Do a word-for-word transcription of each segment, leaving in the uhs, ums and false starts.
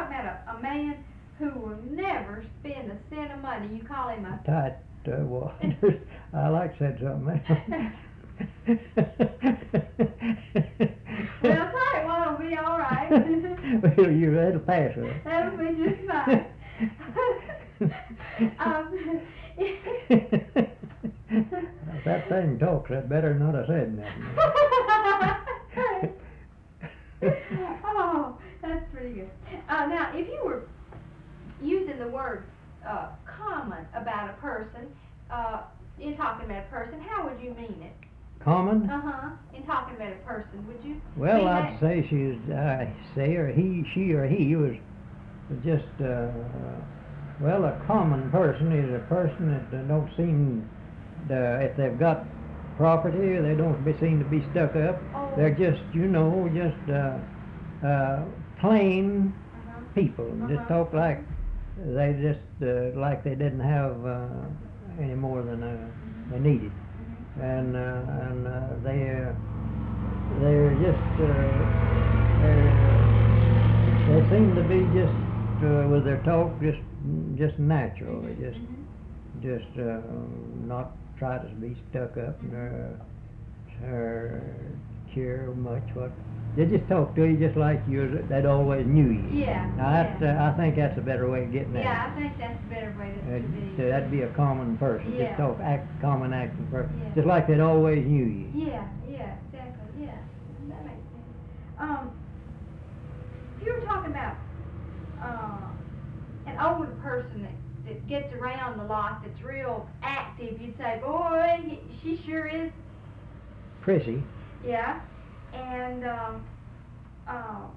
talking about a, a man who will never spend a cent of money, you call him a... Tight uh, waters. I like said something else. Well, tight one will be all right. Well, you that'll pass it. That'll be just fine. um, If that thing talks, that better not have said nothing. Oh, that's pretty good. Uh, now, if you were using the word uh, common about a person, uh, in talking about a person, how would you mean it? Common? Uh-huh. In talking about a person, would you? Well, mean I'd that? say she's, I say, or he, she or he was just, uh, well, a common person is a person that uh, don't seem, uh, if they've got property, they don't be, seem to be stuck up. Oh. They're just, you know, just uh, uh, plain Uh-huh. people. Just Uh-huh. talk like they just, uh, like they didn't have uh, any more than uh, they needed. And, uh, and uh, they, uh, they're just, uh, they're, they seem to be just, uh, with their talk, just, just natural. They just, just uh, not try to be stuck up and uh, uh, care much what. They just talk to you just like you. They'd always knew you. Yeah. Now that's, yeah. uh, I think that's a better way of getting that. Yeah, I think that's a better way to, to Uh, be. that'd be a common person. Yeah. Just talk, act, common acting person. Yeah. Just like they'd always knew you. Yeah, yeah, exactly, yeah, that makes sense. Um, if you were talking about, uh, an older person that, that gets around a lot, that's real active, you'd say, boy, he, she sure is, Prissy. yeah, and, um, uh,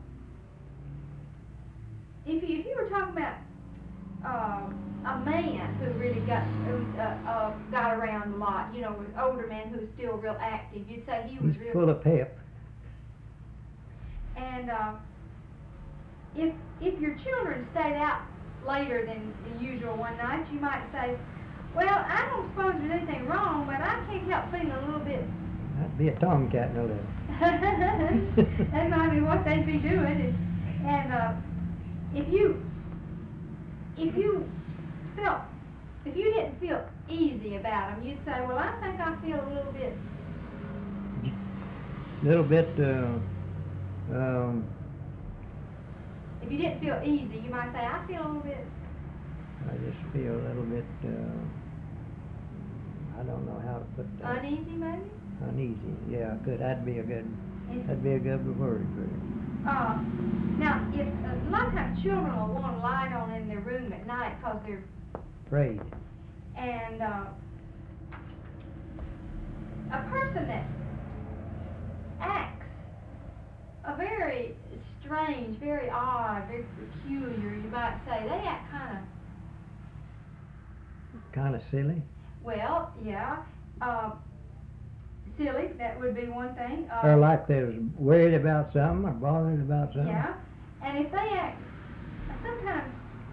if you, if you were talking about, uh, a man who really got, who, uh, uh, got around a lot, you know, an older man who's still real active, you'd say he was He's real. full of pep. And uh, if if your children stayed out later than the usual one night, you might say, well, I don't suppose there's anything wrong, but I can't help feeling a little bit. That'd be a tomcat in a little. That might be what they'd be doing. Is, and uh, if you if you felt if you didn't feel easy about them, you'd say, well, I think I feel a little bit. Little bit. Uh, um, If you didn't feel easy, you might say, I feel a little bit. I just feel a little bit. Uh, I don't know how to put that. Uneasy, maybe? Uneasy. Yeah, good. That'd be a good. Is- That'd be a good word for it. Uh, now, if a lot of times children will want a light on in their room at night because they're, Afraid. and uh, a person that acts a very strange, very odd, very peculiar, you might say, they act kind of, Kind of silly. well, yeah, uh, silly, that would be one thing. Uh, Or like they was worried about something or bothered about something. Yeah, and if they act, sometimes,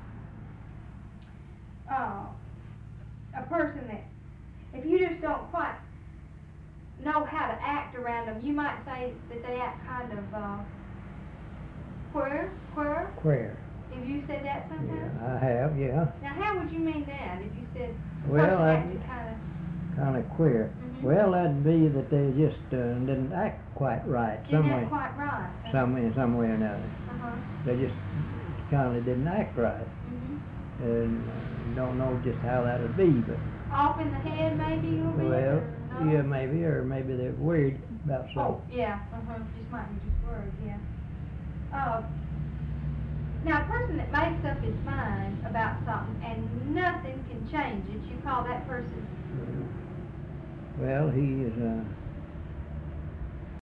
uh, a person that, if you just don't quite know how to act around them, you might say that they act kind of, uh, queer, queer. Queer. Have you said that sometimes? Yeah, I have. Yeah. Now, how would you mean that if you said a Well, person I- acted kind of, Kind of queer. Mhm. Well, that'd be that they just uh, didn't act quite right. didn't Some way, act quite right? some in some way or another. Uh-huh. They just kind of didn't act right, Mm-hmm. and uh, don't know just how that would be. But Off in the head, maybe, a little bit? well, or no? yeah, maybe, or maybe they're worried about Oh, something. yeah, uh-huh, just might be just words, yeah. Uh, now, a person that makes up his mind about something and nothing can change it, you call that person, Well, he is. Uh,